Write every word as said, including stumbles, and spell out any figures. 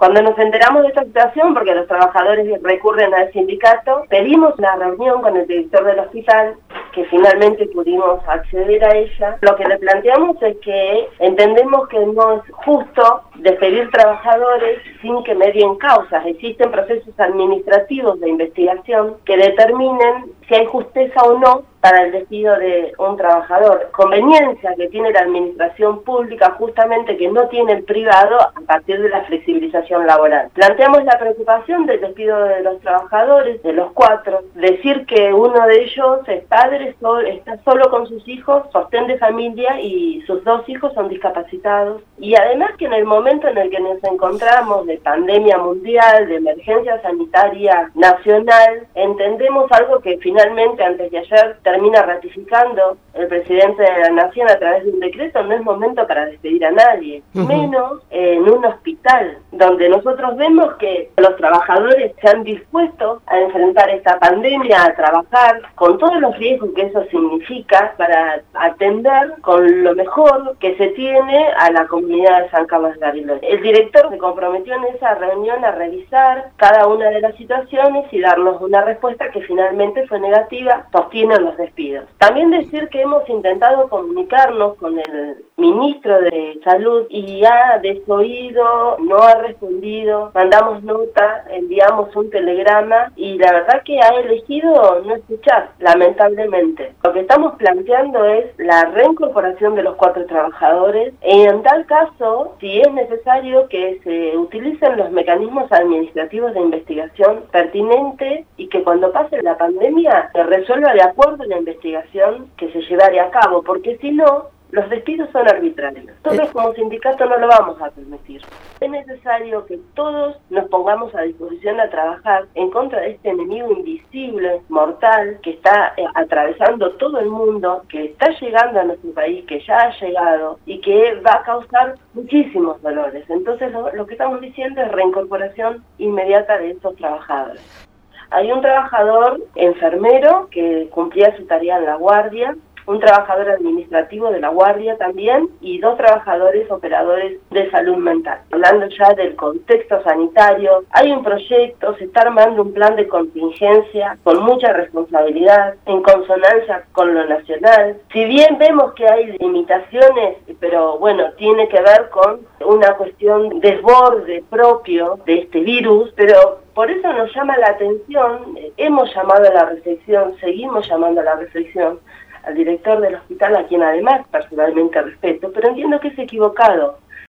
Cuando nos enteramos de esta situación, porque los trabajadores recurren al sindicato, pedimos una reunión con el director del hospital, que finalmente pudimos acceder a ella. Lo que le planteamos es que entendemos que no es justo despedir trabajadores sin que medien causas. Existen procesos administrativos de investigación que determinen si hay justeza o no para el despido de un trabajador. Conveniencia que tiene la administración pública justamente que no tiene el privado a partir de la flexibilización laboral. Planteamos la preocupación del despido de los trabajadores, de los cuatro, decir que uno de ellos es padre, sol, está solo con sus hijos, sostén de familia y sus dos hijos son discapacitados. Y además que en el momento en el que nos encontramos de pandemia mundial, de emergencia sanitaria nacional, entendemos algo que finalmente antes de ayer termina ratificando el presidente de la Nación a través de un decreto. No es momento para despedir a nadie, uh-huh. menos eh, en un hospital, donde nosotros vemos que los trabajadores se han dispuesto a enfrentar esta pandemia, a trabajar con todos los riesgos que eso significa para atender con lo mejor que se tiene a la comunidad de San Carlos de Bariloche. El director se comprometió en esa reunión a revisar cada una de las situaciones y darnos una respuesta que finalmente fue negativa, sostienen los despidos. También decir que hemos intentado comunicarnos con el ministro de Salud y ha desoído, no ha respondido, mandamos nota, enviamos un telegrama y la verdad que ha elegido no escuchar, lamentablemente. Lo que estamos planteando es la reincorporación de los cuatro trabajadores y en tal caso, si es necesario que se utilicen los mecanismos administrativos de investigación pertinentes y que cuando pase la pandemia se resuelva de acuerdo a la investigación que se llevaría a cabo, porque si no, los despidos son arbitrarios. Nosotros como sindicato no lo vamos a permitir. Es necesario que todos nos pongamos a disposición a trabajar en contra de este enemigo invisible, mortal, que está eh, atravesando todo el mundo, que está llegando a nuestro país, que ya ha llegado y que va a causar muchísimos dolores. Entonces lo, lo que estamos diciendo es reincorporación inmediata de estos trabajadores. Hay un trabajador enfermero que cumplía su tarea en la guardia, un trabajador administrativo de la guardia también y dos trabajadores operadores de salud mental. Hablando ya del contexto sanitario, hay un proyecto, se está armando un plan de contingencia con mucha responsabilidad, en consonancia con lo nacional. Si bien vemos que hay limitaciones, pero bueno, tiene que ver con una cuestión de desborde propio de este virus, pero por eso nos llama la atención, hemos llamado a la reflexión, seguimos llamando a la reflexión, al director del hospital, a quien además personalmente respeto, pero entiendo que es equivocado.